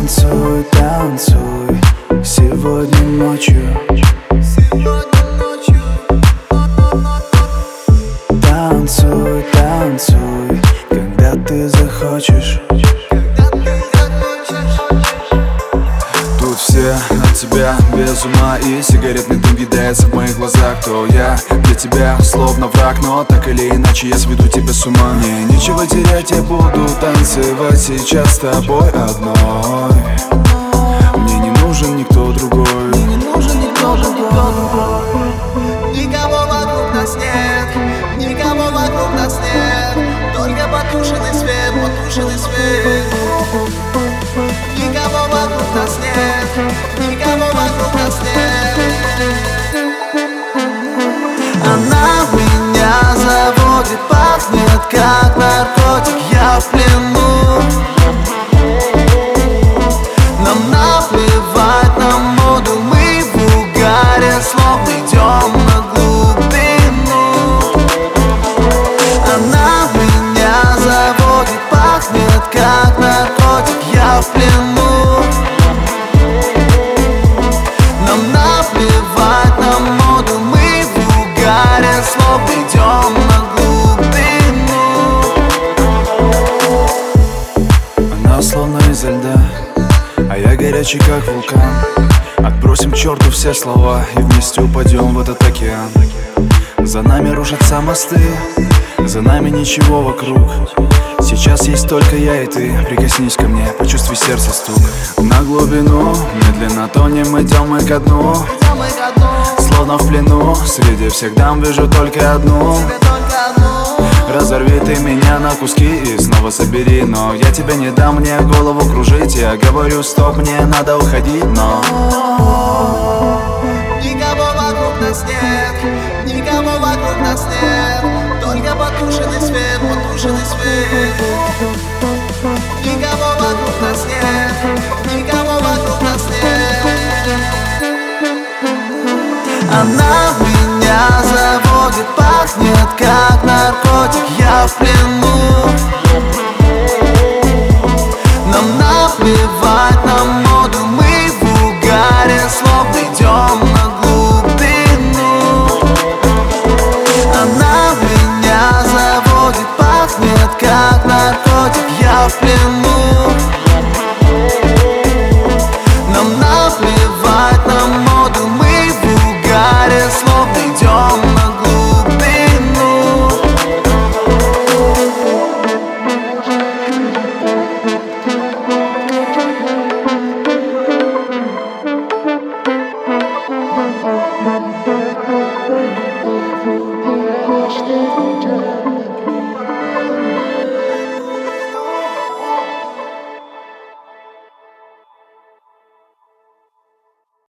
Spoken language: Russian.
Танцуй, танцуй сегодня ночью. Танцуй, танцуй, когда ты захочешь. Тут все от тебя без ума, и сигаретный дым видается в моих глазах. Кто я для тебя, словно враг, но так или иначе я сведу тебя с ума. Мне нечего терять, я буду танцевать сейчас с тобой одной. Мне не нужен никто другой. Никого вокруг нас нет, никого вокруг нас нет. Только потушенный свет, потушенный свет. Никого вокруг нас нет, никого вокруг нас нет. Она меня заводит, пахнет как наркотик, я в плену. Нам наплевать на моду, мы в угаре, словно идем на глубину. Она меня заводит, пахнет как наркотик, я в плену. Нам наплевать на моду, мы в угаре, словно идем на глубину. Она словно изо льда, а я горячий как вулкан. Отбросим к черту все слова и вместе упадем в этот океан. За нами рушатся мосты, за нами ничего вокруг. Сейчас есть только я и ты. Прикоснись ко мне, почувствуй сердце стук. На глубину, медленно тонем, идем мы ко дну. Словно в плену, среди всех дам вижу только одну. Разорви ты меня на куски и снова собери. Но я тебя не дам, мне голову кружить. Я говорю стоп, мне надо уходить, но никого вокруг нас нет, никого вокруг нас нет. Только потушенный свет, потушенный свет. Никого вокруг нас нет, никого вокруг нас нет. Она меня заводит, пахнет как наркотик, я в плену. Нам наплевать на моду, мы в угаре, словно идем на глубину. Она меня заводит, пахнет как наркотик, я в плену. Нам наплевать на моду, мы в угаре, словно идем на глубину. Что